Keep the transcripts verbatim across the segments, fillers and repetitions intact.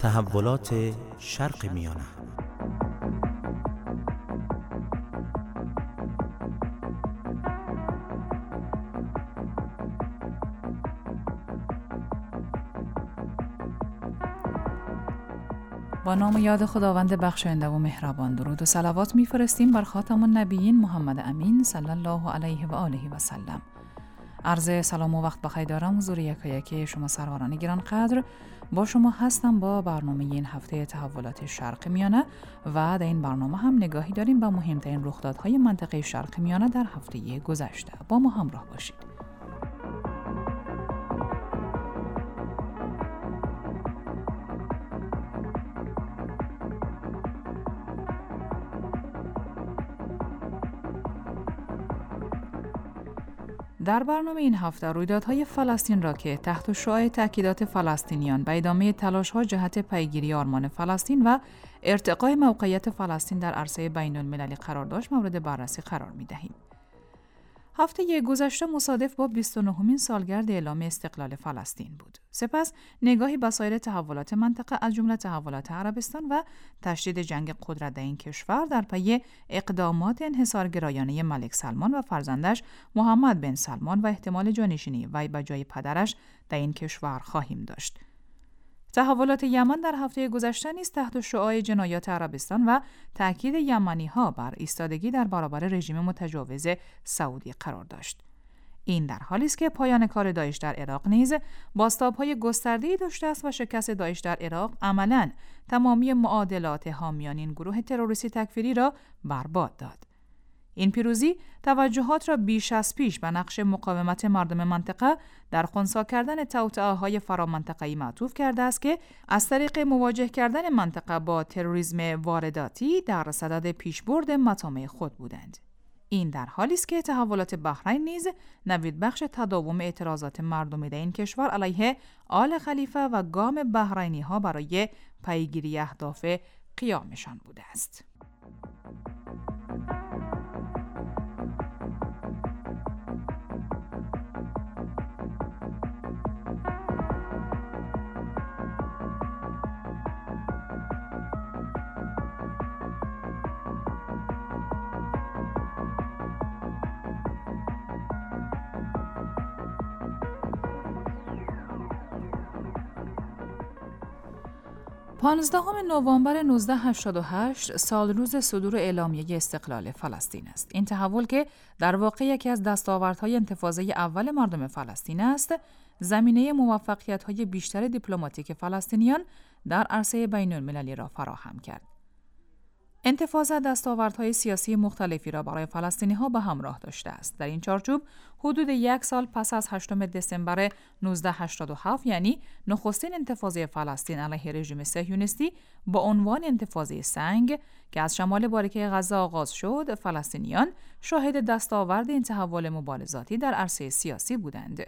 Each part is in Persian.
تحولات شرق میانه. با نام و یاد خداوند بخشاینده و مهربان، درود و صلوات می‌فرستیم بر خاتم النبیین محمد امین صلی الله علیه و آله و سلم. عرض سلام و وقت بخیر دارم حضور یکایک شما سروران گرانقدر. با شما هستم با برنامه این هفته تحولات شرق میانه و در این برنامه هم نگاهی داریم به مهمترین رخدادهای منطقه شرق میانه در هفته گذشته. با ما همراه باشید. در برنامه این هفته رویدادهای فلسطین را که تحت شعاع تاکیدات فلسطینیان به ادامه تلاش‌ها جهت پیگیری آرمان فلسطین و ارتقای موقعیت فلسطین در عرصه بین‌المللی قرار داشت مورد بررسی قرار می‌دهیم. هفته گذشته مصادف با بیست و نهمین سالگرد اعلام استقلال فلسطین بود. سپس نگاهی به سایر تحولات منطقه از جمله تحولات عربستان و تشدید جنگ قدرت در این کشور در پی اقدامات انحصارگرایانه ملک سلمان و فرزندش محمد بن سلمان و احتمال جانشینی وی به جای پدرش در این کشور خواهیم داشت. تحولات یمن در هفته گذشته نیز تحت شعاع جنایات عربستان و تأکید یمنی‌ها بر ایستادگی در برابر رژیم متجاوز سعودی قرار داشت. این در حالی است که پایان کار داعش در عراق نیز بازتاب‌های گسترده‌ای داشته است و شکست داعش در عراق عملاً تمامی معادلات حامیان این گروه تروریستی تکفیری را برباد داد. این پیروزی توجهات را بیش از پیش به نقش مقاومت مردم منطقه در خنثی کردن توطئه‌های فرامنطقه‌ای معطوف کرده است که از طریق مواجه کردن منطقه با تروریسم وارداتی در صدد پیشبرد مطامع خود بودند. این در حالی است که تحولات بحرین نیز نوید بخش تداوم اعتراضات مردمی در این کشور علیه آل خلیفه و گام بحرینی‌ها برای پیگیری اهداف قیامشان بوده است. پانزدهم نوامبر نوزده هشتاد و هشت سال روز صدور اعلامیه استقلال فلسطین است. این تحول که در واقع یکی از دستاوردهای انتفاضه اول مردم فلسطین است، زمینه موفقیت‌های بیشتر دیپلماتیک فلسطینیان در عرصه بین‌المللی را فراهم کرد. انتفاضه دستاوردهای سیاسی مختلفی را برای فلسطینی‌ها به همراه داشته است. در این چارچوب حدود یک سال پس از هشتم دسامبر نوزده هشتاد و هفت یعنی نخستین انتفاضه فلسطین علیه رژیم صهیونیستی با عنوان انتفاضه سنگ که از شمال باریکه غزه آغاز شد، فلسطینیان شاهد دستاورد این تحول مبارزاتی در عرصه سیاسی بودند.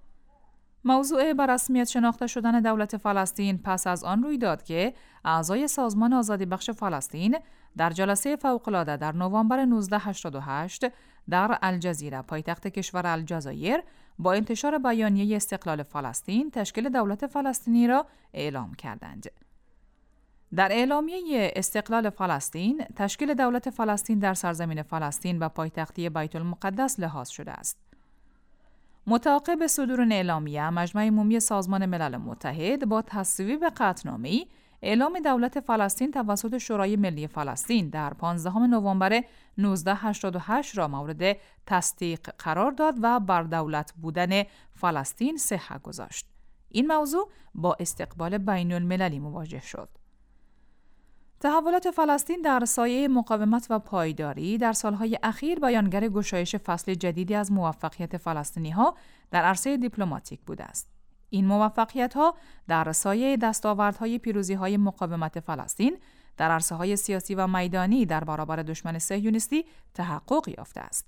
موضوع به رسمیت شناخته شدن دولت فلسطین پس از آن روی داد که اعضای سازمان آزادی بخش فلسطین در جلسه فوق‌العاده در نوامبر نوزده هشتاد و هشت در الجزیره پایتخت کشور الجزایر با انتشار بیانیه استقلال فلسطین تشکیل دولت فلسطینی را اعلام کردند. در اعلامیه استقلال فلسطین تشکیل دولت فلسطین در سرزمین فلسطین و پایتختی بیت المقدس لحاظ شده است. متعاقب صدور این اعلامیه، مجمع عمومی سازمان ملل متحد با تصویب قطعنامه‌ای اعلام دولت فلسطین توسط شورای ملی فلسطین در پانزدهم نوامبر نوزده هشتاد و هشت را مورد تصدیق قرار داد و بر دولت بودن فلسطین صحه گذاشت. این موضوع با استقبال بین‌المللی مواجه شد. تحولات فلسطین در سایه مقاومت و پایداری در سالهای اخیر بیانگر گشایش فصل جدیدی از موفقیت فلسطینی‌ها در عرصه دیپلماتیک بوده است. این موفقیت‌ها در سایه دستاوردهای پیروزی‌های مقاومت فلسطین در عرصه‌های سیاسی و میدانی در برابر دشمن صهیونیستی تحقق یافته است.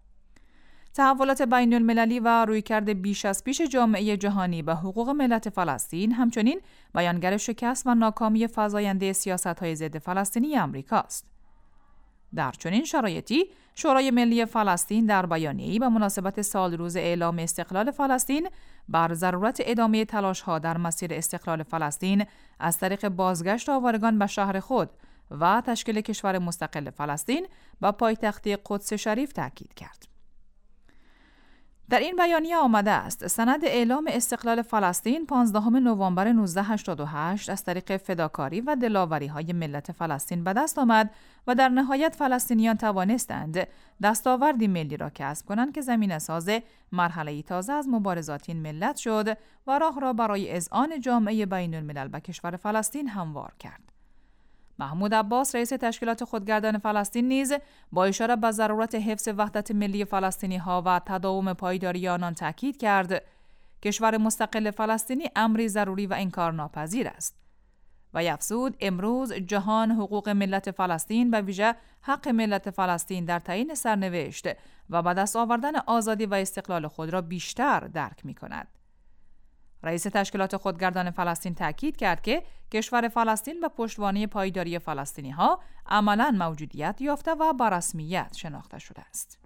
تحولات بین‌المللی و رویکرد بیش از پیش جامعه جهانی به حقوق ملت فلسطین همچنین بیانگر شکست و ناکامی فزاینده سیاست‌های ضد فلسطینی آمریکا است. در چنین شرایطی شورای ملی فلسطین در بیانیه‌ای به مناسبت سال روز اعلام استقلال فلسطین بر ضرورت ادامه تلاش‌ها در مسیر استقلال فلسطین از طریق بازگشت آوارگان به شهر خود و تشکیل کشور مستقل فلسطین و پایتختی قدس شریف تاکید کرد. در این بیانیه آمده است سند اعلام استقلال فلسطین پانزدهم نوامبر نوزده هشتاد و هشت از طریق فداکاری و دلاوری‌های ملت فلسطین به دست آمد و در نهایت فلسطینیان توانستند دستاوردی ملی را کسب کنند که زمینه‌ساز مرحله‌ای تازه از مبارزات این ملت شد و راه را برای اذعان جامعه بین‌الملل به کشور فلسطین هموار کرد. محمود عباس رئیس تشکیلات خودگردان فلسطین نیز با اشاره به ضرورت حفظ وحدت ملی فلسطینی ها و تداوم پایداری آنان تاکید کرد کشور مستقل فلسطینی امری ضروری و انکارناپذیر است و افزود امروز جهان حقوق ملت فلسطین به ویژه حق ملت فلسطین در تعیین سرنوشت و به دست آوردن آزادی و استقلال خود را بیشتر درک می کند. رئیس تشکیلات خودگردان فلسطین تاکید کرد که کشور فلسطین به پشتوانه پایداری فلسطینی ها عملاً موجودیت یافته و به رسمیت شناخته شده است.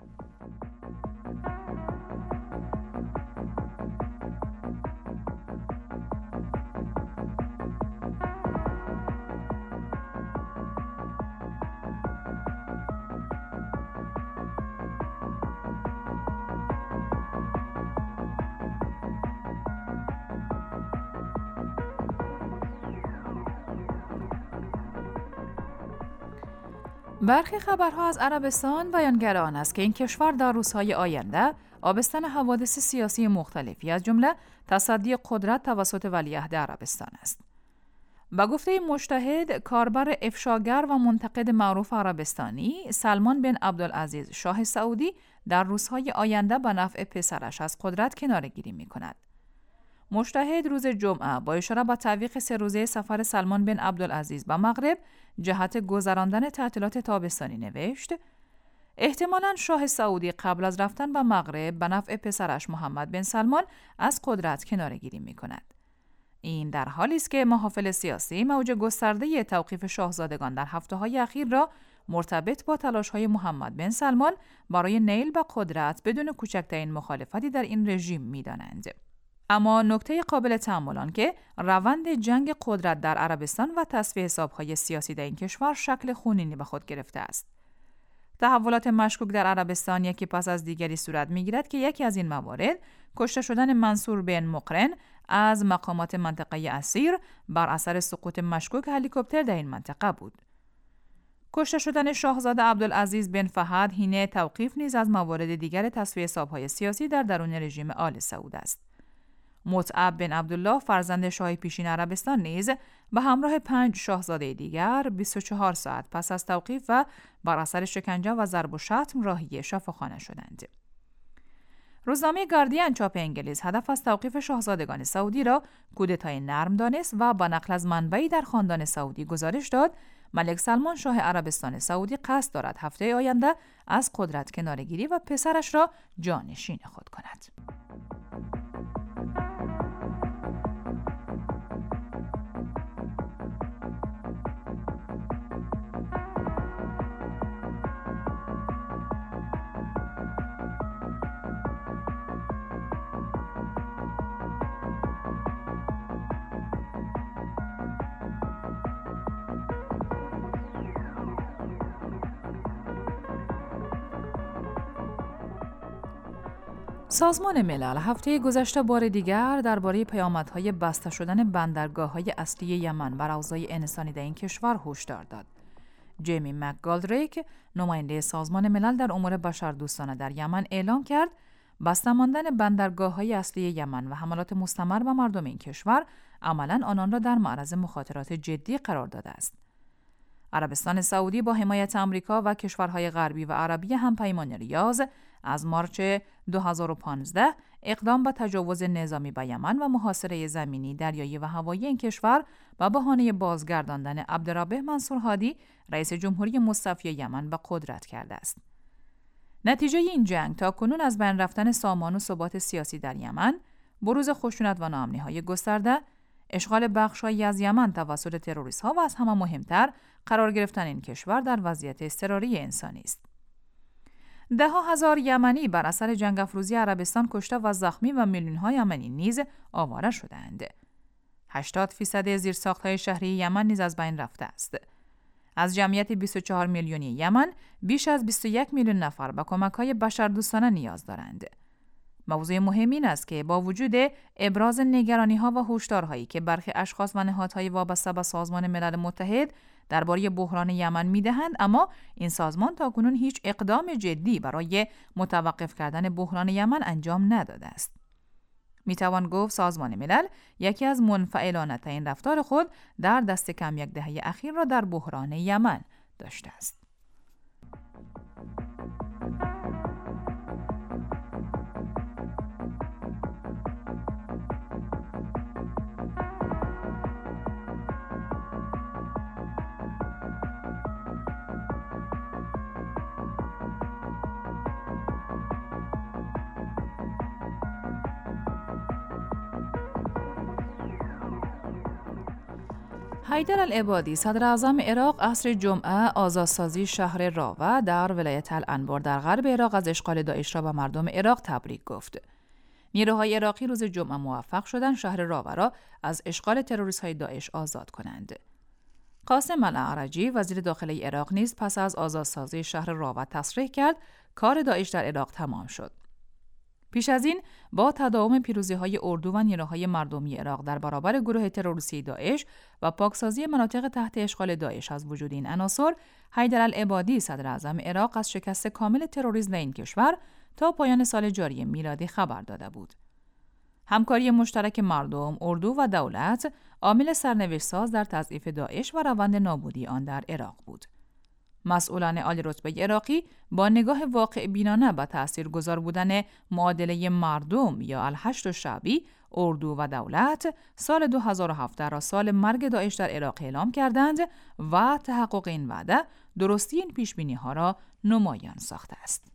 برخی خبرها از عربستان بیانگر آن است که این کشور در روزهای آینده آبستن حوادث سیاسی مختلفی از جمله تصدی قدرت توسط ولیعهد عربستان است. با گفته مجتهد کاربر افشاگر و منتقد معروف عربستانی سلمان بن عبدالعزیز شاه سعودی در روزهای آینده به نفع پسرش از قدرت کناره‌گیری می‌کند. مجتهد روز جمعه با اشاره به تعویق سه روزه سفر سلمان بن عبدالعزیز به مغرب جهت گذراندن تعطیلات تابستانی نوشت احتمالاً شاه سعودی قبل از رفتن به مغرب به نفع پسرش محمد بن سلمان از قدرت کناره‌گیری می‌کند. این در حالی است که محافل سیاسی موج گسترده توقیف شاهزادگان در هفته‌های اخیر را مرتبط با تلاش‌های محمد بن سلمان برای نیل به قدرت بدون کوچکترین مخالفتی در این رژیم می‌دانند. اما نکته قابل تأمل آن که روند جنگ قدرت در عربستان و تصفیه حساب‌های سیاسی در این کشور شکل خونینی به خود گرفته است. تحولات مشکوک در عربستان یکی پس از دیگری صورت می‌گیرد که یکی از این موارد کشته شدن منصور بن مقرن از مقامات منطقه اسیر بر اثر سقوط مشکوک هلیکوپتر در این منطقه بود. کشته شدن شاهزاده عبدالعزیز بن فهد حین توقیف نیز از موارد دیگر تصفیه حساب‌های سیاسی در درون رژیم آل سعود است. متعب بن عبدالله فرزند شاه پیشین عربستان نیز به همراه پنج شاهزاده دیگر بیست و چهار ساعت پس از توقیف و بر اثر شکنجه و ضرب و شتم راهی شفاخانه شدند. روزنامه گاردین چاپ انگلیس هدف از توقیف شاهزادگان سعودی را کودتای نرم دانست و با نقل از منبعی در خاندان سعودی گزارش داد ملک سلمان شاه عربستان سعودی قصد دارد هفته آینده از قدرت کناره‌گیری و پسرش را جانشین خود کند. سازمان ملل هفته گذشته بار دیگر درباره پیامدهای بسته شدن بندرگاه‌های اصلی یمن بر اوضاع انسانی در این کشور هشدار داد. جیمی مکگالدریک، نماینده سازمان ملل در امور بشردوستانه در یمن اعلام کرد بسته ماندن بندرگاه‌های اصلی یمن و حملات مستمر به مردم این کشور عملاً آنان را در معرض مخاطرات جدی قرار داده است. عربستان سعودی با حمایت آمریکا و کشورهای غربی و عربی همپیمان ریاض از مارچ دو هزار و پانزده اقدام به تجاوز نظامی به یمن و محاصره زمینی، دریایی و هوایی این کشور و بهانه بازگرداندن عبدالربه منصور هادی رئیس جمهوری مستعفی یمن به قدرت کرده است. نتیجه این جنگ تا کنون از بین رفتن سامان و ثبات سیاسی در یمن، بروز خشونت و ناامنی‌های گسترده، اشغال بخش‌هایی از یمن توسط تروریست‌ها و از همه مهمتر قرار گرفتن این کشور در وضعیت اضطراری انسانی است. ده ها هزار یمنی بر اثر جنگ افروزی عربستان کشته و زخمی و میلیون ها یمنی نیز آواره شدند. هشتاد فیصد زیرساخت‌های شهری یمن نیز از بین رفته است. از جمعیت بیست و چهار میلیونی یمن، بیش از بیست و یک میلیون نفر به کمک‌های بشردوستانه نیاز دارند. موضوع مهم این است که با وجود ابراز نگرانی‌ها و هشدارهایی که برخی اشخاص و نهادهای وابسته به سازمان ملل متحد درباره بحران یمن می‌دهند، اما این سازمان تاکنون هیچ اقدام جدی برای متوقف کردن بحران یمن انجام نداده است. میتوان گفت سازمان ملل یکی از منفعلانه‌ترین رفتار خود در دست کم یک دهه اخیر را در بحران یمن داشته است. حیدر العبادی صدر اعظم عراق عصر جمعه آزادسازی شهر راوه در ولایت الانبار در غرب عراق از اشغال داعش را به مردم عراق تبریک گفت. نیروهای عراقی روز جمعه موفق شدند شهر راوه را از اشغال تروریست‌های داعش آزاد کنند. قاسم الاعرجی وزیر داخلی عراق نیز پس از آزادسازی شهر راوه تصریح کرد کار داعش در عراق تمام شد. پیش از این با تداوم پیروزی‌های اردو و نیروهای مردمی عراق در برابر گروه تروریستی داعش و پاکسازی مناطق تحت اشغال داعش از وجود این عناصر، حیدر العبادی صدر اعظم عراق از شکست کامل تروریسم در این کشور تا پایان سال جاری میلادی خبر داده بود. همکاری مشترک مردم، اردو و دولت عامل سرنوشت‌ساز در تضعیف داعش و روند نابودی آن در عراق بود. مسئولان عالی رتبه عراقی با نگاه واقع بینانه به تاثیرگذار بودن معادله مردم یا الهشت شعبی، اردو و دولت سال دو هزار و هفده را سال مرگ داعش در عراق اعلام کردند و تحقق این وعده درستی این پیشبینی ها را نمایان ساخته است.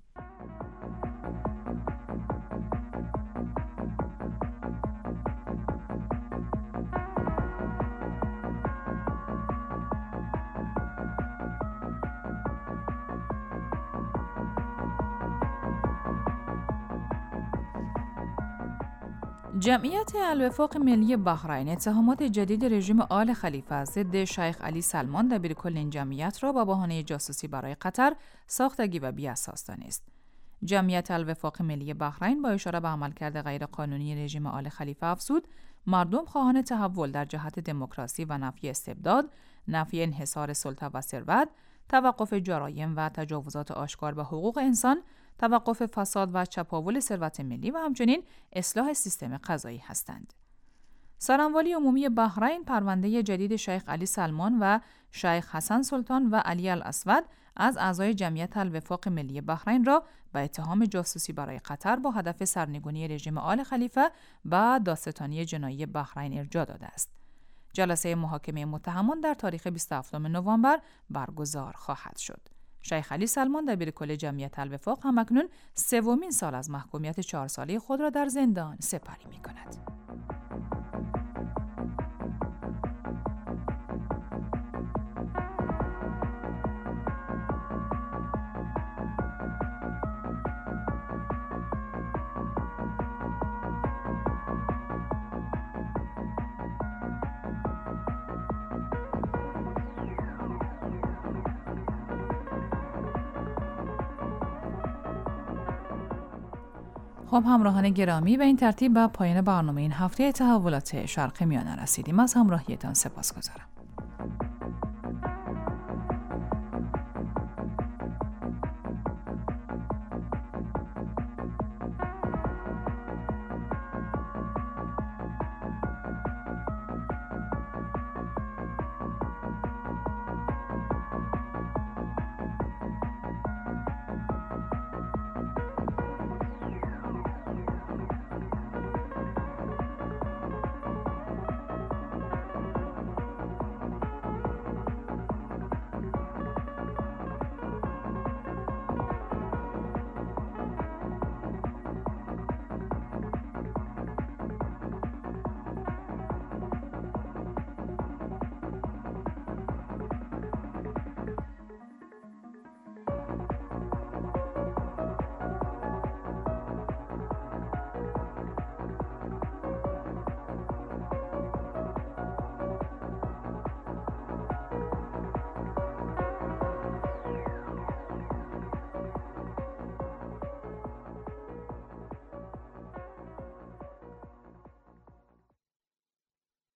جمعیت الوفاق ملی بحرین اتهامات جدید رژیم آل خلیفه ضد شیخ علی سلمان دبیرکل این جمعیت را با بهانه جاسوسی برای قطر ساختگی و بی‌اساس دانست. جمعیت الوفاق ملی بحرین با اشاره به عملکرد غیرقانونی رژیم آل خلیفه افزود مردم خواهان تحول در جهت دموکراسی و نفی استبداد، نفی انحصار سلطه و ثروت، توقف جرایم و تجاوزات آشکار به حقوق انسان، توقف فساد و چپاول ثروت ملی و همچنین اصلاح سیستم قضایی هستند. سرانوالی عمومی بحرین پرونده جدید شیخ علی سلمان و شیخ حسن سلطان و علی الاسود از اعضای جمعیت الوفاق ملی بحرین را به اتهام جاسوسی برای قطر با هدف سرنگونی رژیم آل خلیفه و دادستانی جنایی بحرین ارجاع داده است. جلسه محاکمه متهمان در تاریخ بیست و هفتم نوامبر برگزار خواهد شد. شیخ علی سلمان دبیرکل جمعیت الوفاق همکنون سومین سال از محکومیت چهار ساله خود را در زندان سپری می کند. خب همراهان گرامی، به این ترتیب به پایان برنامه این هفته تحولات شرق میانه رسیدیم. از همراهیتان سپاسگزارم.